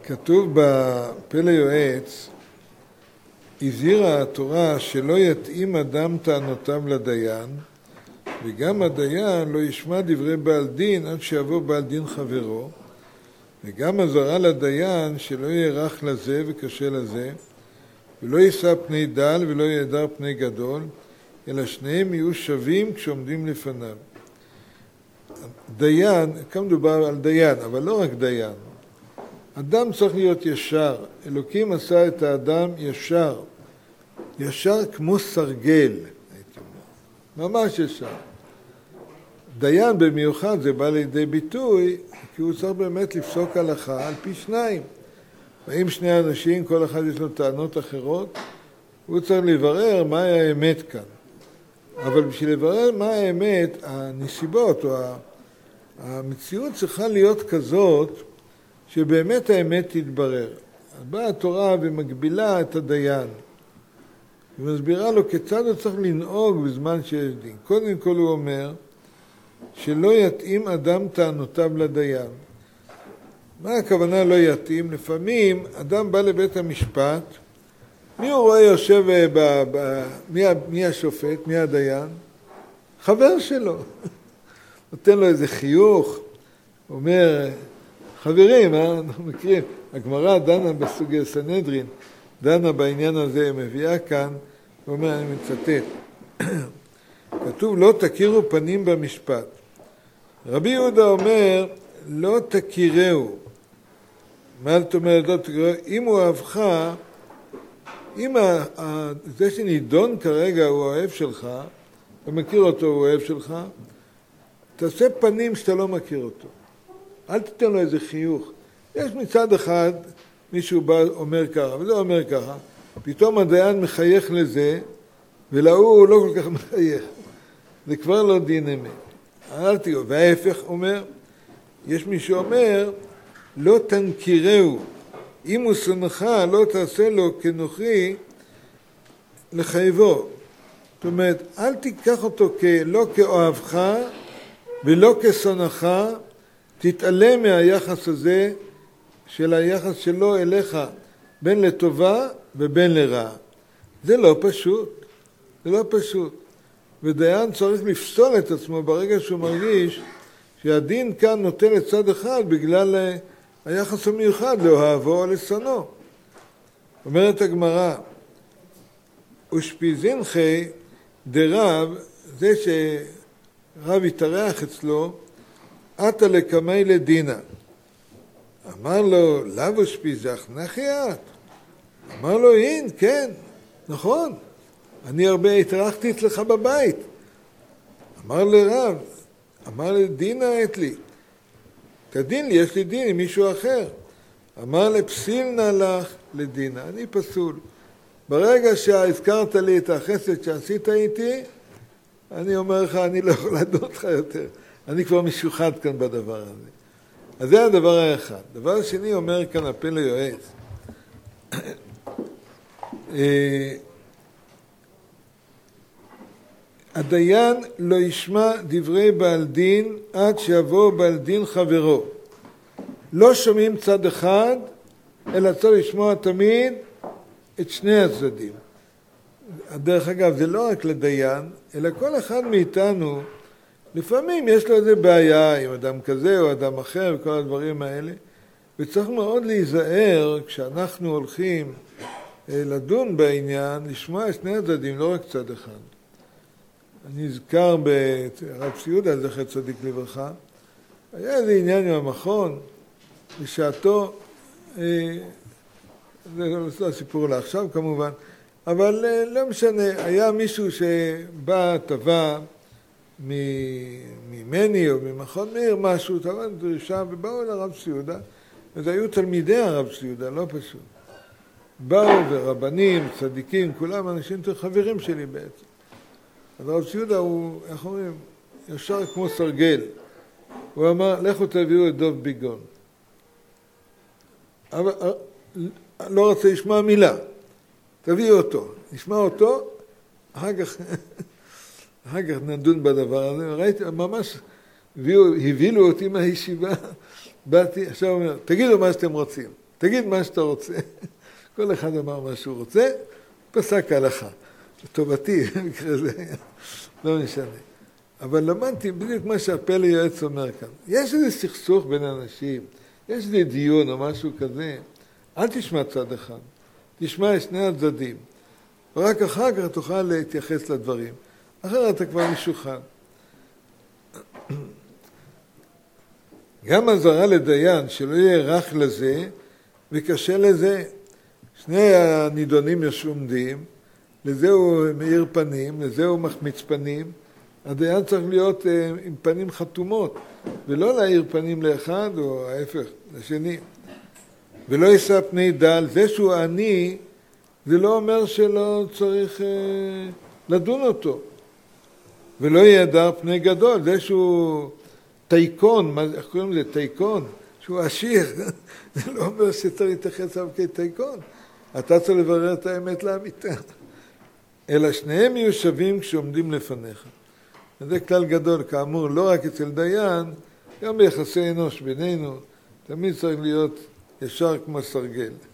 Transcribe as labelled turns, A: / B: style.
A: כתוב בפלא יועץ, הזהירה התורה שלא יתאים אדם טענותיו לדיין, וגם הדיין לא ישמע דברי בעל דין עד שיבוא בעל דין חברו, וגם הזהרה לדיין שלא יערך לזה וקשה לזה, ולא יישא פני דל ולא יעדר פני גדול, אלא שניהם יהיו שווים כשעומדים לפניו. דיין, כאן מדובר על דיין, אבל לא רק דיין. אדם צריך להיות ישר. אלוקים עשה את האדם ישר. ישר כמו סרגל, הייתי אומר. ממש ישר. דיין במיוחד זה בא לידי ביטוי, כי הוא צריך באמת לפסוק הלכה על פי שניים. ואם שני אנשים, כל אחד יש לו טענות אחרות, הוא צריך לברר מה האמת כאן. אבל בשביל לברר מה האמת, הנסיבות או המציאות צריכה להיות כזאת שבאמת האמת תתברר. אז באה התורה ומגבילה את הדיין. ומסבירה לו כיצד הוא צריך לנהוג בזמן שיש דין. קודם כל הוא אומר שלא יתאים אדם טענותיו לדיין. מה הכוונה לא יתאים? לפעמים אדם בא לבית המשפט, מי הוא רואה יושב, מי השופט, מי הדיין? חבר שלו. נותן לו איזה חיוך, אומר, חברים, אנחנו מכירים, הגמרא דנה בסוגי סנהדרין, דנה בעניין הזה, מביאה כאן, הוא אומר, אני מצטט, כתוב, לא תכירו פנים במשפט. רבי יהודה אומר, לא תכירהו. מה זאת אומרת, לא תכירהו? אם הוא אוהבך, אם זה שנידון כרגע הוא האוהב שלך, אתה מכיר אותו, הוא האוהב שלך, תעשה פנים שאתה לא מכיר אותו. אל תיתן לו איזה חיוך. יש מצד אחד, מישהו בא אומר ככה, וזה אומר ככה, פתאום הדיין מחייך לזה, ולהוא לא כל כך מחייך. זה כבר לא דין אמת. אמרתי לו, וההפך אומר, יש מי שאומר, לא תנקירהו. אם הוא שונאך, לא תעשה לו כנוכרי לחייבו. זאת אומרת, אל תיקח אותו לא כאוהבך ולא כשונאך, תתעלם מהיחס הזה של היחס שלו אליך, בין לטובה ובין לרעה. זה לא פשוט. זה לא פשוט. ודיין צריך לפסול את עצמו ברגע שהוא מרגיש שהדין כאן נוטה לצד אחד בגלל היחס המיוחד לאוהבו או לשונאו. אומרת הגמרא, ושפיזינכי דרב, זה שרב התארח אצלו, עתה לקמי לדינה. אמר לו, לאו ושפיזך, נחי את. אמר לו, אין, כן, נכון. אני הרבה התארחתי אצלך בבית. אמר לרב, אמר לדינה את לי. תדין לי, יש לי דין עם מישהו אחר. אמר לפסיל נא לך לדינה, אני פסול. ברגע שהזכרת לי את החסד שעשית איתי, אני אומר לך, אני לא יכול לדעת אותך יותר. אני כבר משוחד כאן בדבר הזה. אז זה הדבר האחד. דבר שני אומר כאן הפלא יועץ. הדיין לא ישמע דברי בעל דין עד שיבוא בעל דין חברו. לא שומעים צד אחד, אלא צריך לשמוע תמיד את שני הצדדים. דרך אגב, זה לא רק לדיין, אלא כל אחד מאיתנו, לפעמים יש לו איזה בעיה עם אדם כזה או אדם אחר וכל הדברים האלה, וצריך מאוד להיזהר כשאנחנו הולכים לדון בעניין, לשמוע את שני הצדדים, לא רק צד אחד. אני נזכר ברב ציודה, זכר צדיק לברכה, היה איזה עניין עם המכון, בשעתו, זה לא סיפור לעכשיו כמובן, אבל לא משנה, היה מישהו שבא, טבע ממני או ממכון מאיר משהו, טבע דרישה, ובאו לרב ציודה, וזה היו תלמידי הרב ציודה, לא פשוט. באו ורבנים, צדיקים, כולם אנשים חברים שלי בעצם. אז הרב ציודה הוא, איך אומרים, ישר כמו סרגל. הוא אמר, לכו תביאו את דוב ביגון. אבל לא רוצה לשמוע מילה. תביאו אותו. נשמע אותו, אחר כך נדון בדבר הזה. ראיתי, ממש הבילו אותי מהישיבה. באתי, עכשיו אומר, תגידו מה שאתם רוצים. תגיד מה שאתה רוצה. כל אחד אמר מה שהוא רוצה, פסק הלכה. לטובתי, במקרה זה, לא משנה. אבל למדתי בדיוק מה שהפלא יועץ אומר כאן. יש איזה סכסוך בין אנשים, יש איזה דיון או משהו כזה, אל תשמע צד אחד, תשמע את שני הצדדים. ורק אחר כך תוכל להתייחס לדברים. אחרת אתה כבר משוחד. גם הזרה לדיין, שלא יהיה רך לזה וקשה לזה. שני הנידונים ישומדים, לזה הוא מאיר פנים, לזה הוא מחמיץ פנים. הדיין צריך להיות עם פנים חתומות, ולא להאיר פנים לאחד או ההפך, לשני. ולא יישא פני דל. זה שהוא עני, זה לא אומר שלא צריך לדון אותו. ולא ידר פני גדול. זה שהוא טייקון, איך קוראים לזה? טייקון. שהוא עשיר. זה לא אומר שצריך להתייחס אליו כטייקון. אתה צריך לברר את האמת לאמיתה. אלא שניהם יהיו שווים כשעומדים לפניך. וזה כלל גדול, כאמור, לא רק אצל דיין, גם ביחסי אנוש בינינו, תמיד צריך להיות ישר כמו סרגל.